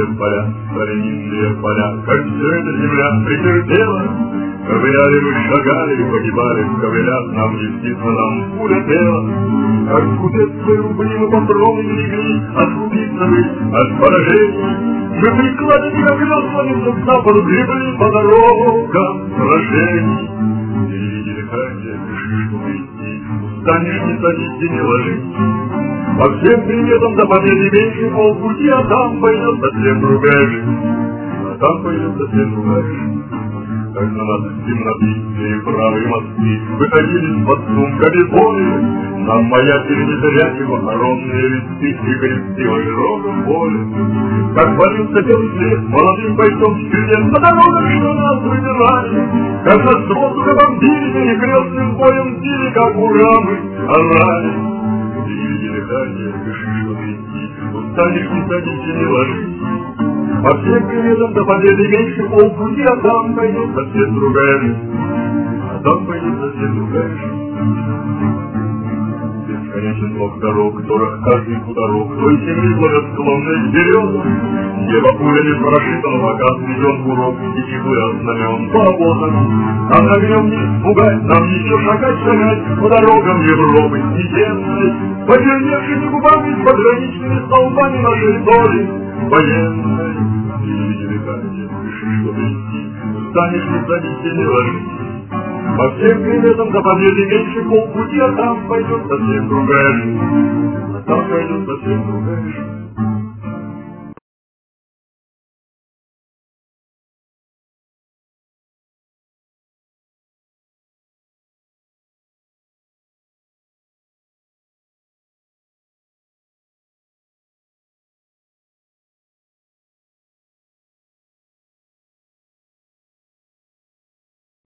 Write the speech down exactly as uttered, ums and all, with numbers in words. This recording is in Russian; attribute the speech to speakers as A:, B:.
A: поля, соленинные поля, как все это земля претерпела. Ковыляли мы, шагали, погибали, ковыля, нам не стыдно, нам пуля тела. Как скупец свои рубли мы попробуем легли, откупиться мы от поражений. Мы прикладами, как веслами, к западу гребли по дорогам сражений. Береги дыхание, дыши, чтобы идти, устанешь, не садись, не ложись. По всем приметам до победы меньше полпути, а там пойдет совсем другая жизнь. А там пойдет совсем другая жизнь. Как на нас из темноты, и правые мосты выходили под сумками боли. Нам маячили не зря похоронные листы и кресты в широком поле. Как валился белый свет молодым бойцом вперед на дорогах, что нас выбирали. Как нас с воздуха бомбили, перекрестным боем били, как урамы орали. Береги дыхание, дыши, что идти, устанешь, не садись, не ложись. По всем приметам до победы меньше полпути, а там пойдет совсем другая жизнь. А там пойдет совсем другая жизнь. Бесконечен блок дорог, дорог каждый хуторок, той земли благосклонной береза. Небо пулями прошито, но пока сведен урок, и чехуя знамен по обозам. А огнем не испугать, нам еще шагать, шагать по дорогам Европы снегенной, почерневшими губами с пограничными столбами нашей доли военной. Береги дыхание, дыши, чтобы идти, устанешь, не садись, не ложись. По всем приметам до победы меньше полпути, а там пойдет совсем другая жизнь. А там пойдет совсем другая жизнь.